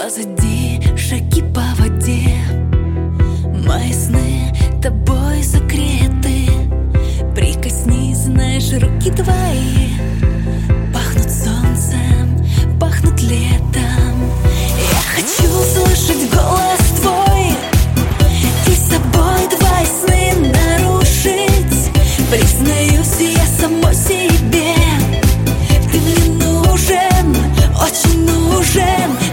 Позади шаги по воде, мои сны тобой закрыты. Прикоснись, знаешь, руки твои пахнут солнцем, пахнут летом. Я хочу слышать голос твой и с собой твои сны нарушить. Признаюсь я самой себе, ты мне нужен, очень нужен.